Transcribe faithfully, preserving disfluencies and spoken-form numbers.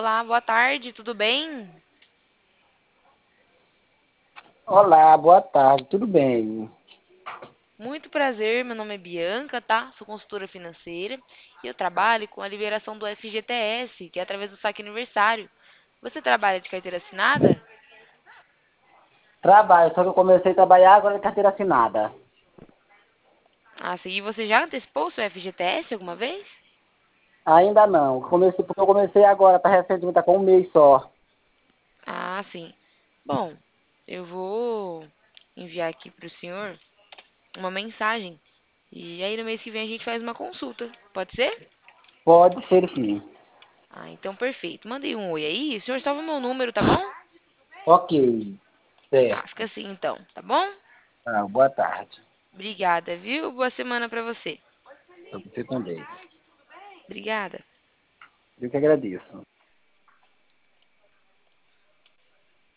Olá, boa tarde, tudo bem? Olá, boa tarde, tudo bem? Muito prazer, meu nome é Bianca, tá? Sou consultora financeira e eu trabalho com a liberação do F G T S, que é através do saque aniversário. Você trabalha de carteira assinada? Trabalho, só que eu comecei a trabalhar agora de carteira assinada. Ah, sim. E você já antecipou o seu F G T S alguma vez? Ainda não, comecei, porque eu comecei agora, tá recentemente, tá com um mês só. Ah, sim. Bom, eu vou enviar aqui para o senhor uma mensagem e aí no mês que vem a gente faz uma consulta. Pode ser? Pode ser sim. Ah, então perfeito. Mandei um oi aí. O senhor salva o meu número, tá bom? Ok, Ah, fica certo. assim então, tá bom? Ah, boa tarde. Obrigada, viu? Boa semana pra você. Pra você também. Obrigada. Eu que agradeço.